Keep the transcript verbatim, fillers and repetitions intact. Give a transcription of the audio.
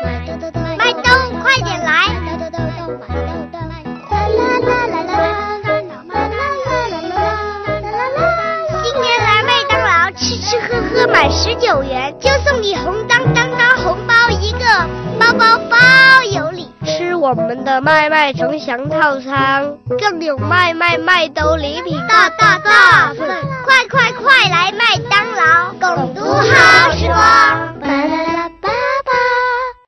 麦兜，快点来！新年来麦当劳，吃吃喝喝满十九元，就送你红当当当红包一个，包包包有礼。吃我们的麦麦城祥套餐，更有麦麦麦兜礼品大大。